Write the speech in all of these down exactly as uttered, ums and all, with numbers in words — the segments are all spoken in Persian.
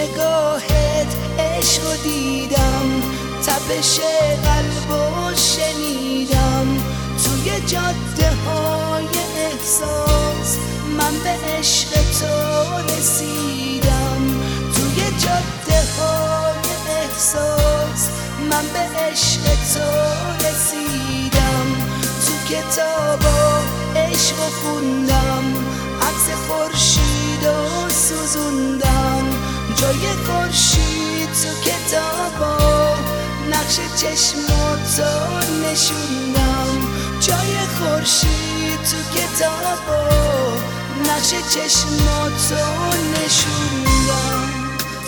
نگاهت عشق دیدم، تپش قلبو شنیدم، توی جاده های احساس من به عشق تو رسیدم، توی جاده های احساس من به عشق تو رسیدم، تو کتابا عشق خوندم، عکس خورشیدو سوزوندم، جای خورشید تو کتابا نقش چشماتو نشوندم، جای خورشید تو کتابا نقش چشماتو نشوندم.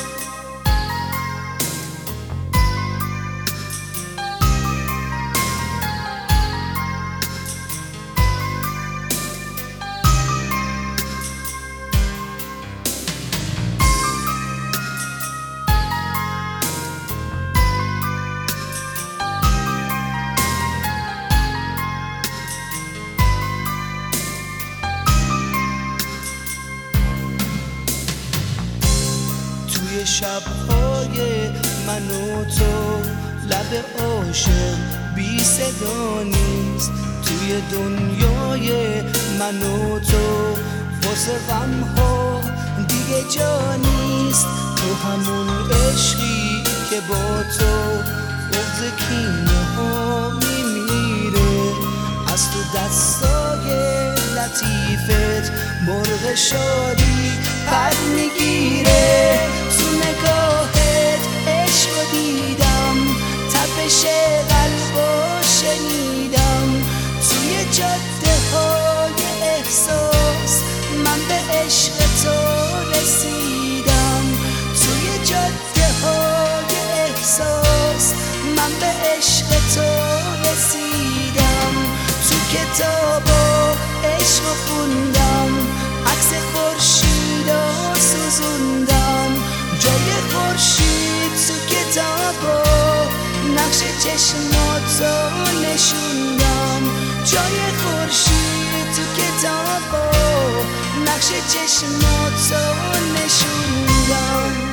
توی شب‌های من و تو لب عاشق بی صدا نیست، توی دنیای من و تو واسه غم‌ها دیگه جا نیست، تو همون عشقی که با تو بغض کینه ها میمیره، از تو دستای لطیفت مرغ شادی پر میگیره، تو نگاهت عشق دیدم، تپش قلبو شنیدم، توی جاده های احساس من به عشق تو رسیدم، توی جاده های احساس من به عشق تو رسیدم، تو کتابا عشق خوندم، عکس خورشیدو سوزوندم، جای خورشید تو کتابا نقش چشماتو نشوندم، جای خورشید تو کتابا نقش چشماتو نشوندم.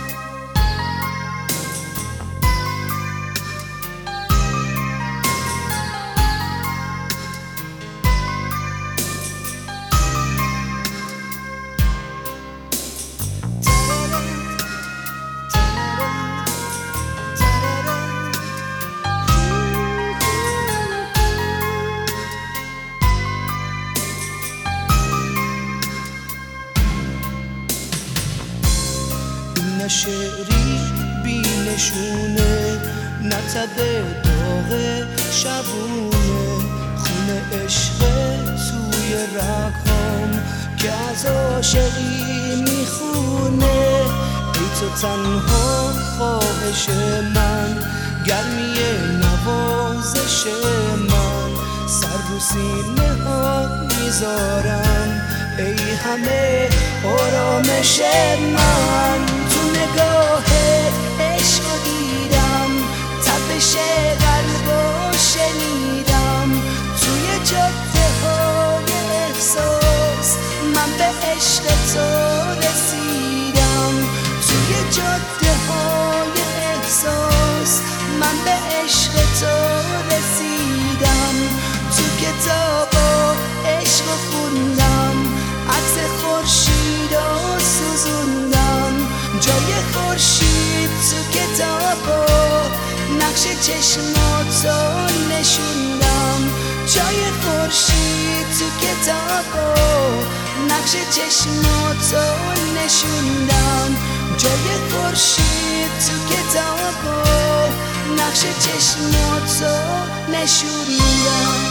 نه شعری بی نشونه، نه تب داغ شبونه، خونه عشق توی رگام که از عاشقی میخونه، ای تو تنها خواهش من، گرمی نوازش من، سر رو سینه ها میذارم، ای همه آرامش من، تو نگاهت عشق دیدم، تپش قلبو شنیدم، توی جاده های احساس من به عشق تو رسیدم، توی جاده های احساس من به عشق تو رسیدم، تو کتابا عشق خوندم، عکس خورشیدو سوزوندم، جای خورشید تو کتابا نقش چشماتو نشوندم، جای خورشید تو کتابا نقش چشماتو نشوندم، جای خورشید تو کتابا نقش چشماتو نشوندم.